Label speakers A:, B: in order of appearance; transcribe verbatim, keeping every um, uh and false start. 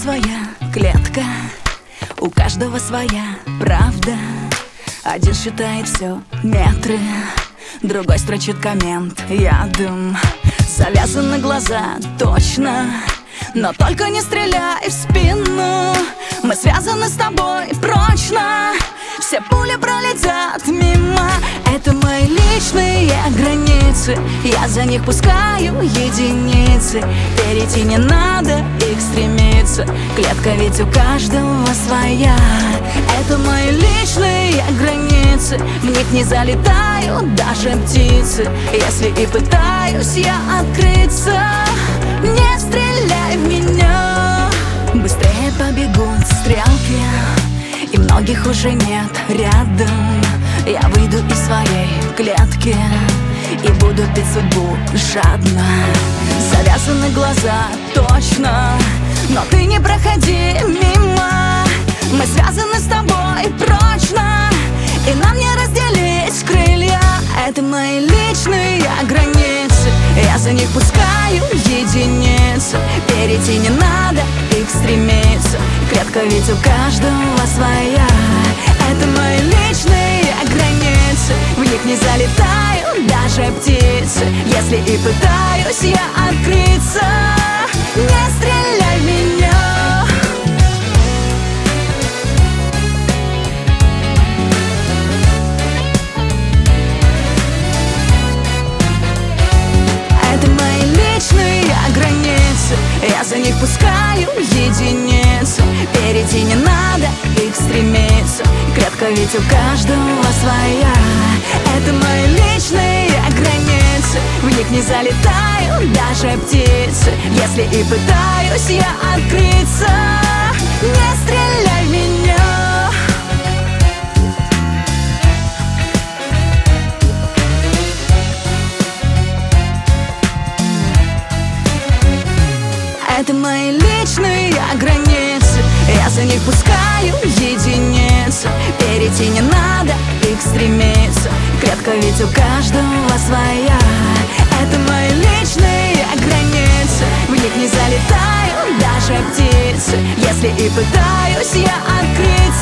A: своя клетка, у каждого своя правда. Один считает все метры, другой строчит коммент ядом. Завязаны глаза, точно, но только не стреляй в спину. Мы связаны с тобой прочно, все пули пролетят мимо. Это мои личные границы, я за них пускаю единицы. Перейти не надо, их стремиться, клетка ведь у каждого своя. Это мои личные границы, в них не залетают даже птицы. Если и пытаюсь я открыться, не стреляй в меня. Быстрее побегут стрелки, и многих уже нет рядом. Я выйду из своей клетки и буду пить судьбу жадно. Завязаны глаза, точно, но ты не проходи мимо. Мы связаны с тобой прочно, и нам не разделить крылья. Это мои личные границы, я за них пускаю единицы. Перейти не надо, их стремиться, клетка ведь у каждого своя. Это мои личные границы, в них не залетают даже птицы. Если и пытаюсь я открыться, не стреляй в меня. Это мои личные границы, я за них пускаю единицы. Перейти не надо, их стремиться, клетка ведь у каждого своя. Это мои личные границы, в них не залетают даже птицы. Если и пытаюсь я открыться, не стреляй в меня. Это мои личные границы, я за них пускаю единицы. Перейти не надо, их стремиться, клетка ведь у каждого своя. Это мои личные границы, в них не залетают даже птицы. Если и пытаюсь я открыть,